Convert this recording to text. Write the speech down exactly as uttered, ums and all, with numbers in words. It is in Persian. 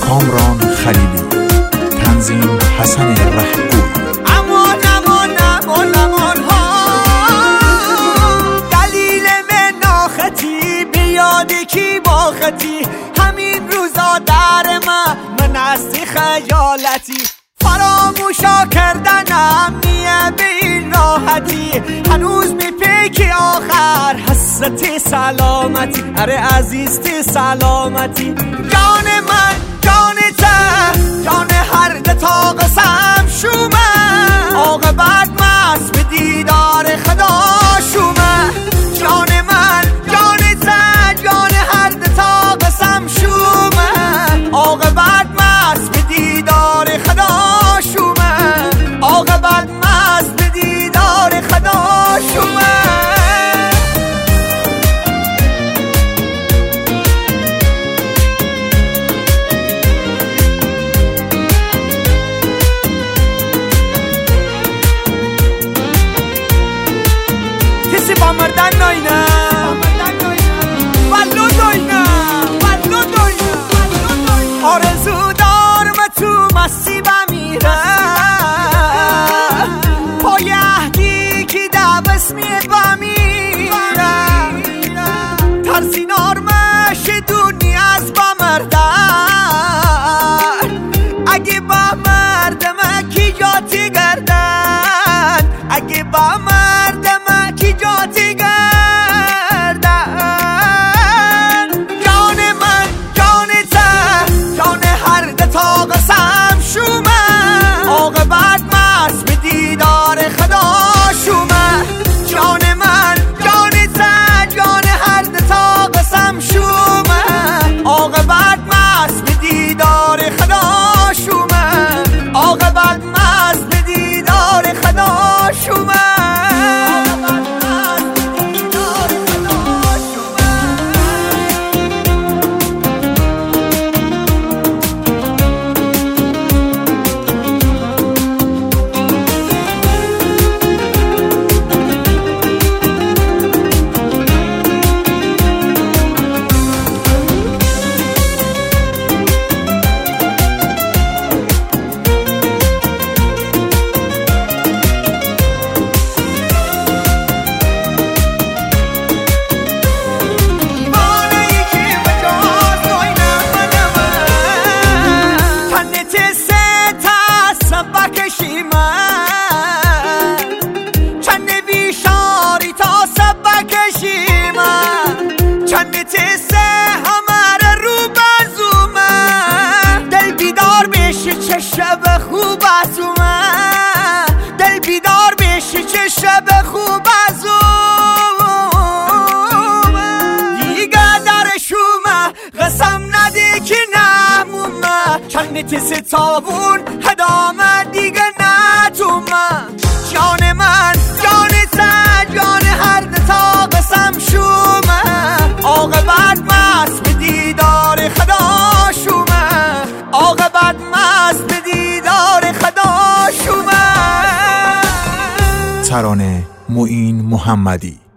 کامران خلیلی، تنظیم حسن رهگوی. امان امان امان امان ها دلیل من ناخطی بیادی کی باختی، همین روزا در من من هستی خجالتی، فراموشا کردنم نیه به این راحتی، هنوز میپیکی آخر حسرت سلامتی، اره عزیزتی سلامتی، جان من جان ته جان هر دتا قسم شومه، عاقبت مست به دیدار خدا شومه، جان من جان ته جان هر دتا قسم شومه، عاقبت مست به دیدار خدا شومه، عاقبت مست به دیدار خدا شومه. کسی با مردن ناینه ولو داینه ولو داینه آرزو دارم تو مسیب میره پای اهدی که دوست میه بمیره ترسی نارمش دنیا از با مردن اگه با مردم کی جاتی گردن اگه با مردم کی جاتی گردن جان من جان ته جان هر دتا قسم شومه عاقبت مست به دیدار خدا شومه جان من جان ته جان هر دتا قسم شومه عاقبت مست به دیدار خدا شومه عاقبت مست به دیدار خدا شومه. شب خوب از اومه دل بیدار بشی چه شب خوب از اومه دیگه درش اومه قسم نده که نمومه چند ستابون هدامه دیگه ندومه جان من جان ته جان هر دتا قسم شومه عاقبت مست به دیدار خدا شومه عاقبت مست به دیدار خدا شومه. ترانه معین محمدی.